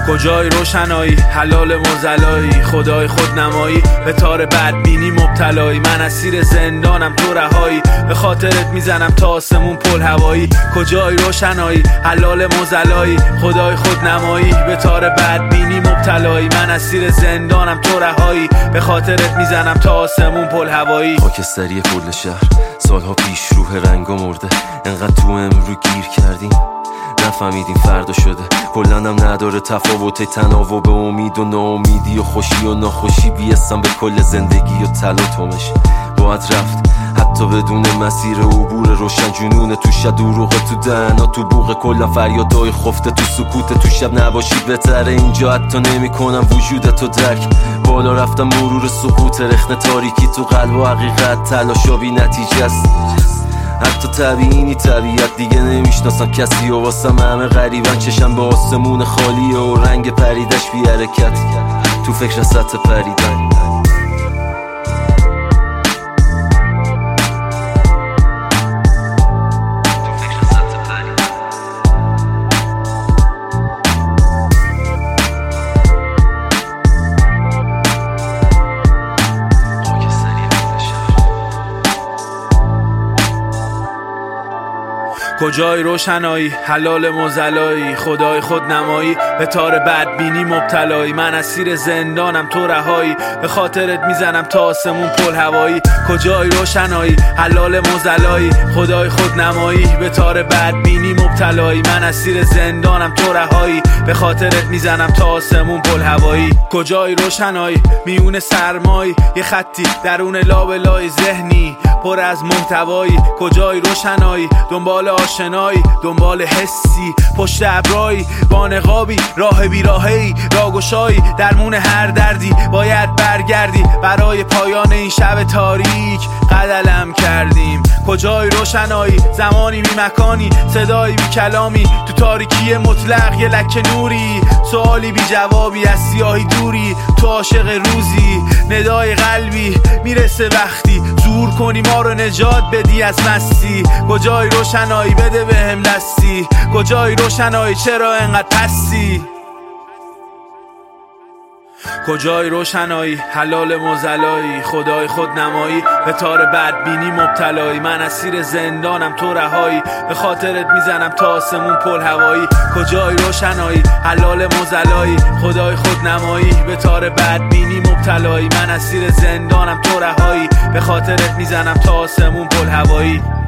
کجای روشنایی حلال مرزلایی، خدای خودنمایی به تار بدبینی مبتلایی. من اسیر زندانم تو رهایی، به خاطرت میزنم تا آسمون پل هوایی. کجای روشنایی حلال مرزلایی، خدای خودنمایی به تار بدبینی مبتلایی. من اسیر زندانم تو رهایی، به خاطرت میزنم تا آسمون پل هوایی. خاکستری کل شهر سالها پیش روح رنگا مرده، انقدر تو امرو گیر کردیم نفهمیدیم فردا شده. کلنم نداره تفاوت تناوب امید و ناامیدی و خوشی و ناخوشی بیستم به کل زندگی و تلاطمش. باید رفت حتی بدون مسیر عبور روشن، جنون تو شب دروغ تو دهنا تو بوق، کلم فریادای خفته تو سکوت. تو شب نباشی بهتره اینجا، حتی نمی کنم وجودتو درک. بالا رفتم مرور سقوط رخنه تاریکی تو قلب و حقیقت تلاشابی نتیجه است. حتی طبیعی طبیعت دیگه نمیشناسم کسی و واسم همه غریبن. چشم به آسمون خالیه و رنگ پریدش بی حرکت، تو فکر سطح پریدن. کجای روشنایی حلال مرزلایی، خدای خودنمایی به تار بدبینی مبتلایی. من اسیر زندانم تو رهایی، به خاطرت میزنم تا آسمون پل هوایی. کجای روشنایی حلال مرزلایی، خدای خودنمایی به تار بدبینی مبتلایی. من اسیر زندانم تو رهایی، به خاطرت میزنم تا آسمون پل هوایی. کجای روشنایی میون سرمایی، یه خطی درون لابلای ذهنی پر از محتوایی. کجای روشنایی دنبال آشنایی، دنبال حسی پشت ابرایی، با نقابی راه بیراهی راگشایی. درمون هر دردی باید برگردی، برای پایان این شب تاریک قدلم کردیم. کجای روشنایی زمانی بی مکانی، صدایی بی کلامی تو تاریکی مطلق، یه لکه نوری سوالی بی جوابی از سیاهی دوری. تو عاشق روزی ندای قلبی میرسه وقتی زور کنی ما رو نجات بدی از مستی. کجای روشنایی بده بهم دستی، کجای روشنایی چرا انقدر پستی. کجای روشنایی حلال مرزلایی، خدای خودنمایی به تار بدبینی مبتلایی. من اسیر زندانم تو رهایی، به خاطرت میزنم تا آسمون پل هوایی. کجای روشنایی حلال مرزلایی، خدای خودنمایی به تار بدبینی مبتلایی. من اسیر زندانم تو رهایی، به خاطرت میزنم تا آسمون پل هوایی.